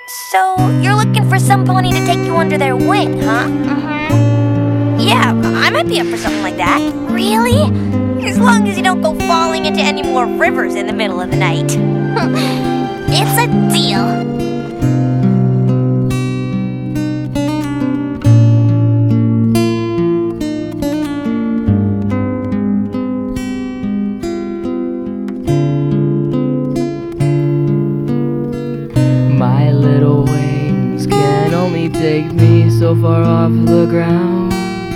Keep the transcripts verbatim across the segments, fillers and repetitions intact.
So, you're looking for some pony to take you under their wing, huh? Mm-hmm. Yeah, I might be up for something like that. Really? As long as you don't go falling into any more rivers in the middle of the night. It's a deal. My little wings can only take me so far off the ground.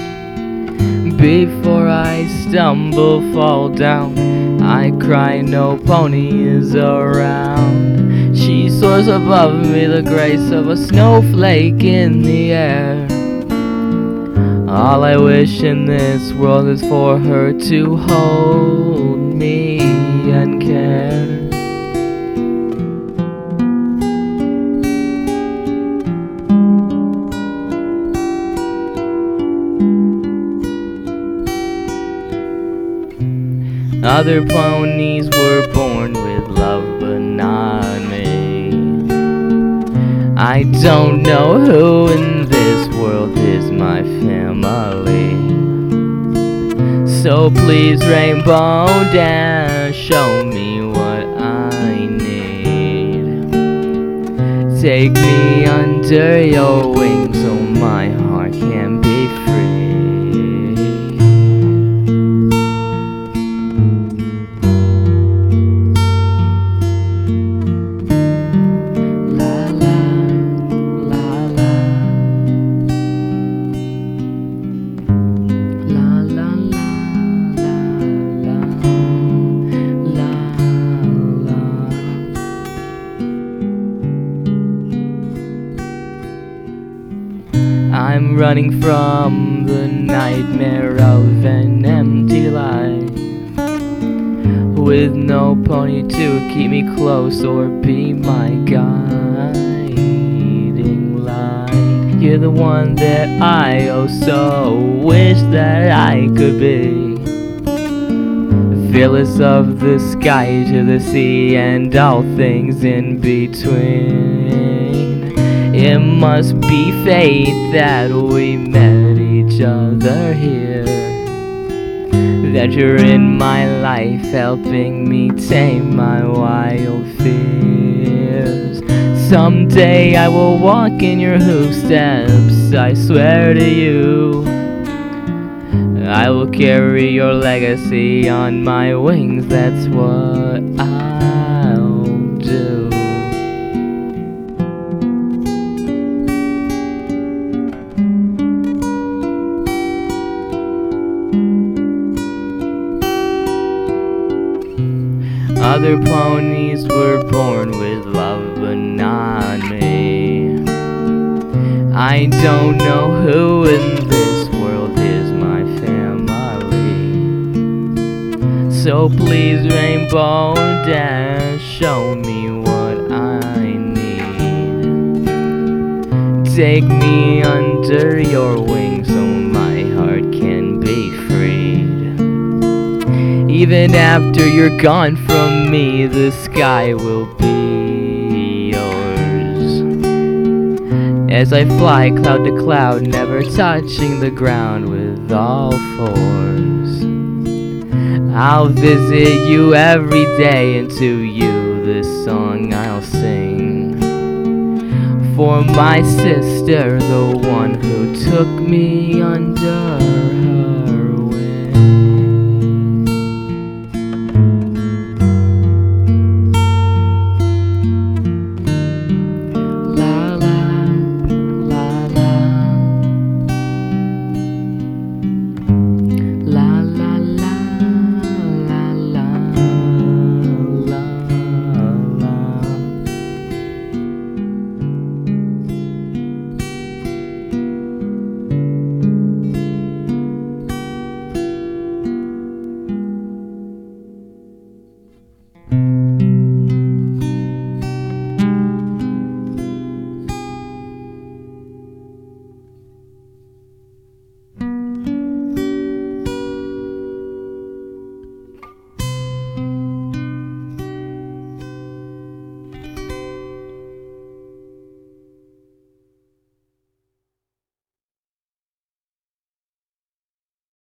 Before I stumble, fall down, I cry, no pony is around. She soars above me, the grace of a snowflake in the air. All I wish in this world is for her to hold me and care. Other ponies were born with love, but not me. I don't know who in this world is my family. So please, Rainbow Dash, show me what I need. Take me under your wings so my heart can be free. I'm running from the nightmare of an empty life, with no pony to keep me close or be my guiding light. You're the one that I oh so wish that I could be, fearless of the sky to the sea and all things in between. It must be fate that we met each other here, that you're in my life helping me tame my wild fears. Someday I will walk in your footsteps, I swear to you. I will carry your legacy on my wings, that's what I'll do. Other ponies were born with love, but not me. I don't know who in this world is my family. So please, Rainbow Dash, show me what I need. Take me under your wings so my heart can be freed. Even after you're gone from me, the sky will be yours. As I fly cloud to cloud, never touching the ground with all fours. I'll visit you every day, and to you this song I'll sing. For my sister, the one who took me under her